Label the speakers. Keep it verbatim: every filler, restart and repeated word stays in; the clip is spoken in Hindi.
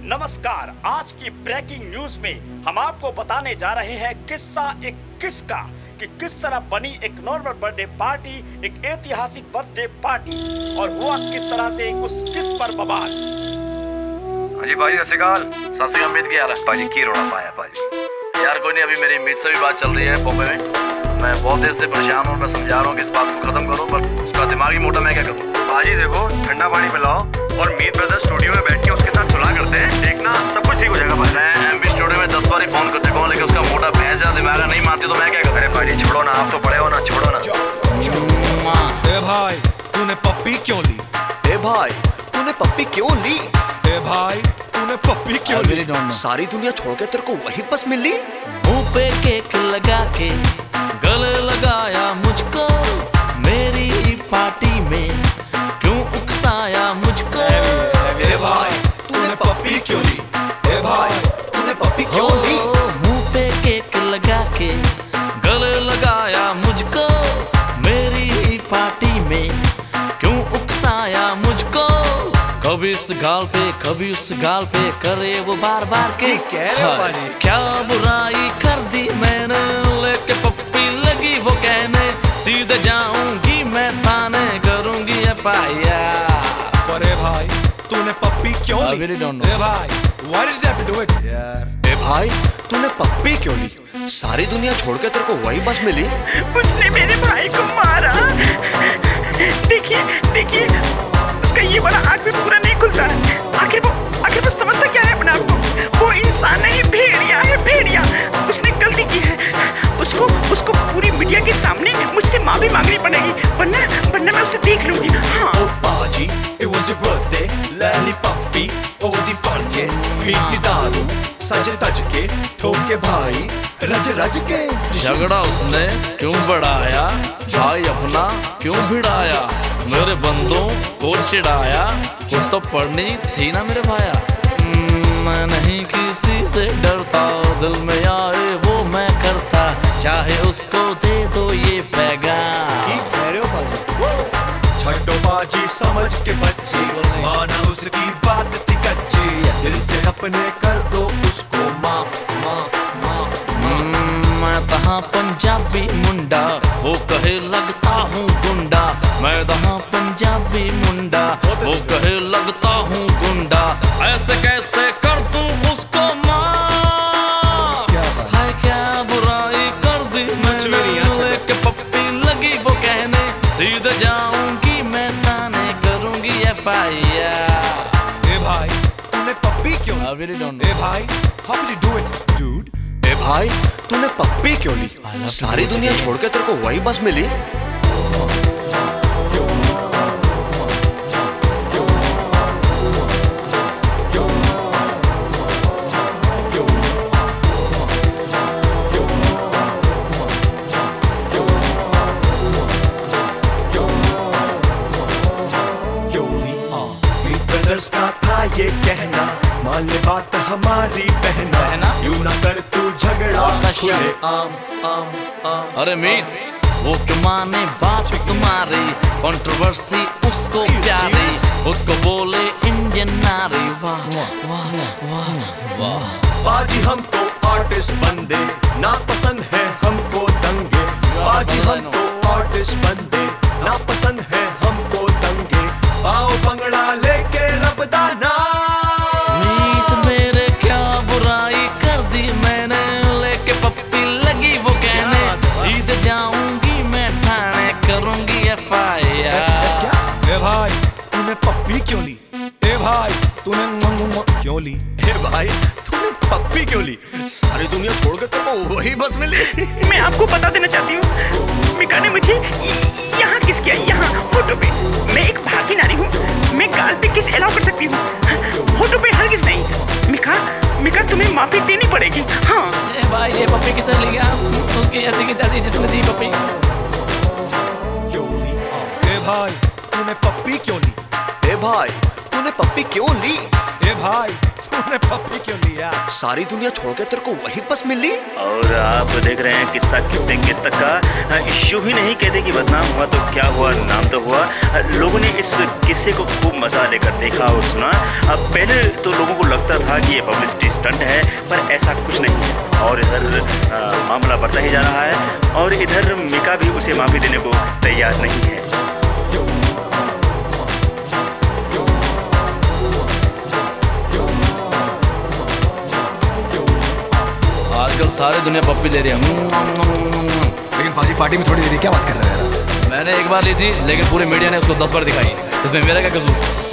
Speaker 1: नमस्कार, आज की ब्रेकिंग न्यूज में हम आपको बताने जा रहे हैं किस्सा एक किस का कि किस तरह बनी एक नॉर्मल बर्थडे पार्टी एक ऐतिहासिक बर्थडे पार्टी और हुआ किस तरह से उस किस पर बवाल।
Speaker 2: जी भाई सत श्रीकाल। सत श्री अमित की हाल है भाजी? की रोना पाया भाजी? यार कोई नहीं, अभी मेरी मीत से भी बात चल रही है बॉम्बे में। मैं बहुत देर से परेशान हूँ, मैं समझा रहा हूँ कि इस बात को खत्म करो, पर उसका दिमागी मोटा मैं क्या करूँ। भाजी देखो, ठंडा पानी पिलाओ और मीत ब्रदर स्टूडियो में बैठ के उसके साथ सुलह करते हैं, देखना सब कुछ ठीक हो जाएगा। मैं एमपी स्टूडियो में दस बार ही फोन कर चुका हूँ, लेकिन उसका मोटा भैंस ज्यादा दिमाग नहीं मानती, तो मैं क्या करूँ। अरे भाजी छोड़ो ना, आप तो बड़े हो ना, छोड़ो ना।
Speaker 3: ए भाई तूने पप्पी क्यों ली?
Speaker 4: ए भाई तूने पप्पी क्यों ली?
Speaker 3: ए भाई तूने पप्पी क्यों ली?
Speaker 4: सारी दुनिया छोड़ के तेरे को वही बस मिली।
Speaker 5: मुंह पे केक लगा के गले लगाया मुझको, मेरी पार्टी में क्यों उकसाया मुझको।
Speaker 3: ए भाई तूने पप्पी क्यों ली? ए भाई तूने पप्पी क्यों ली?
Speaker 5: मुंह पे केक लगा के गले लगाया मुझको, मेरी पार्टी में क्यों उकसाया मुझको। कभी इस गाल पे कभी उस गाल पे करे वो बार बार किस। क्या बुराई कर दी मैंने, लेके पप्पी लगी वो कहने, सीधे जाऊंगी मैं थाने, करूंगी एफ आई आर।
Speaker 3: अरे भाई तूने पप्पी क्यों ली?
Speaker 5: really don't know.
Speaker 3: ए भाई why did you have to do it यार?
Speaker 4: ए भाई तूने पप्पी क्यों ली? सारी दुनिया छोड़ के तेरे को वही बस मिली।
Speaker 1: उसने मेरे भाई को मारा। देखिए देखिए, उसका ये वाला आँख भी पूरा नहीं खुलता। आखिर वो आखिर वो समझता क्या है अपने आप को? वो इंसान नहीं, भेड़िया है, भेड़िया। उसने गलती की है, उसको उसको पूरी मीडिया के सामने मुझसे माफी मांगनी पड़ेगी, वरना वरना मैं उसे देख लूंगी। हाँ
Speaker 3: ओ बाजी, it was your birthday, लैली पप्पी ओदी फड़ के, पी की दारू सज तज के, ठोक के भाई रज रज के।
Speaker 5: झगड़ा उसने क्यों बढ़ाया, भाई अपना क्यों भिड़ाया, मेरे बंदों को चिढ़ाया, खुद तो पढ़नी थी ना मेरे भाया। मैं नहीं किसी से डरता, दिल में आए वो मैं करता, चाहे उसको दे दो ये पैगाम।
Speaker 3: की कह रहे हो बाजी? छड्डो बाजी समझ के बच्चे, माना उसकी बात थी कच्ची, दिल से अपने कर दो उसको माफ माफ माफ।
Speaker 5: मैं तहाँ पंजाबी मुंडा, वो कहे लगता हूँ गुंडा, मैं तहाँ पंजाबी मुंडा, वो कहे लगता हूँ गुंडा, ऐसे कैसे कर दूं उसको माफ। हाय क्या बुराई कर दी मैंने, लेके पप्पी लगी वो कहने, सीधे जाऊंगी मैं थाने, करूंगी एफ आई आर।
Speaker 3: ए भाई तूने पप्पी क्यों ली?
Speaker 5: I really don't know.
Speaker 3: ए भाई how did you do it dude?
Speaker 4: ए भाई तूने पप्पी क्यों ली? सारी दुनिया छोड़ के तेरे को वही बस मिली।
Speaker 3: ब्रदर्स का था ये कहना, मान ले बात हमारी बहना,
Speaker 5: बहना?
Speaker 3: यूं ना कर तू झगड़ा खुले आम आम आम।
Speaker 5: अरे मीत वो क्यों माने बात तुम्हारी, कंट्रोवर्सी उसको प्यारी, उसको बोले इंडियन नारी। वाह वाह वाह वाह।
Speaker 3: बाजी हम तो आर्टिस्ट बंदे, ना पसंद है हमको दंगे। बाजी हम तो आर्टिस्ट बंदे, ना पसंद है हमको दंगे। पाओ बंगड़ा लेके रबदाना।
Speaker 5: मीत मेरे क्या बुराई कर दी मैंने, लेके पप्पी लगी वो कहने, सीधे जाऊंगी मैं थाने, करूंगी एफ आई आर।
Speaker 3: ए भाई तूने पप्पी क्यों ली? ए भाई तूने क्यों ली?
Speaker 4: ए भाई तूने पप्पी क्यों ली? सारी दुनिया छोड़ के तेरे को वही बस मिली।
Speaker 1: मैं आपको बता देना चाहती हूँ, मिका ने मुझे यहाँ किस किया, यहाँ फोटो पे। मैं एक भागी नारी हूँ, मैं गाल पे किस अलाउ कर सकती हूँ, फोटो पे हर किस नहीं। मिका मिका तुम्हें माफी देनी पड़ेगी। हाँ
Speaker 5: ए भाई ये पप्पी किसने ली गया? उसकी ऐसी की तैसी जिसने दी पप्पी।
Speaker 3: क्यों ली? ए भाई तूने पप्पी क्यों ली?
Speaker 4: ए भाई तूने पप्पी क्यों ली?
Speaker 3: ए भाई
Speaker 4: तूने पप्पी क्यों लिया? सारी दुनिया छोड़ के तेरे को वही बस मिली।
Speaker 6: और आप देख रहे हैं किस्सा किससे किस तक का। इश्यू ही नहीं कहते कि बदनाम हुआ तो क्या हुआ, नाम तो हुआ। लोगों ने इस किस्से को खूब मजा लेकर देखा और सुना। अब पहले तो लोगों को लगता था कि ये पब्लिसिटी स्टंट है, पर ऐसा कुछ नहीं है। और इधर मामला बढ़ता ही जा रहा है और इधर मिका भी उसे माफी देने को तैयार नहीं है।
Speaker 5: आजकल सारे दुनिया पप्पी ले रही है।
Speaker 4: लेकिन बाजी पार्टी में थोड़ी देरी क्या बात कर रहे हैं?
Speaker 5: मैंने एक बार ली थी, लेकिन पूरे मीडिया ने उसको दस बार दिखाई। इसमें मेरा क्या कसूर?